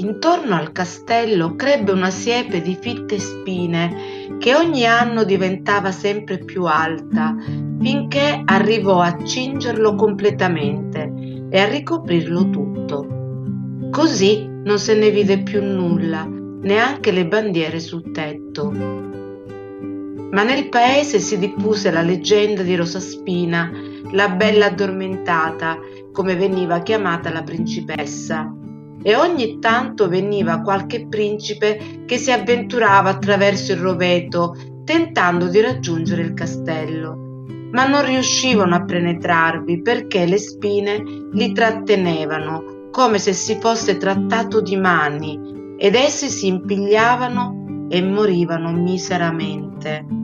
Intorno al castello crebbe una siepe di fitte spine che ogni anno diventava sempre più alta, finché arrivò a cingerlo completamente e a ricoprirlo tutto. Così non se ne vide più nulla, neanche le bandiere sul tetto. Ma nel paese si diffuse la leggenda di Rosaspina, la bella addormentata, come veniva chiamata la principessa, e ogni tanto veniva qualche principe che si avventurava attraverso il roveto tentando di raggiungere il castello, ma non riuscivano a penetrarvi perché le spine li trattenevano come se si fosse trattato di mani ed essi si impigliavano e morivano miseramente.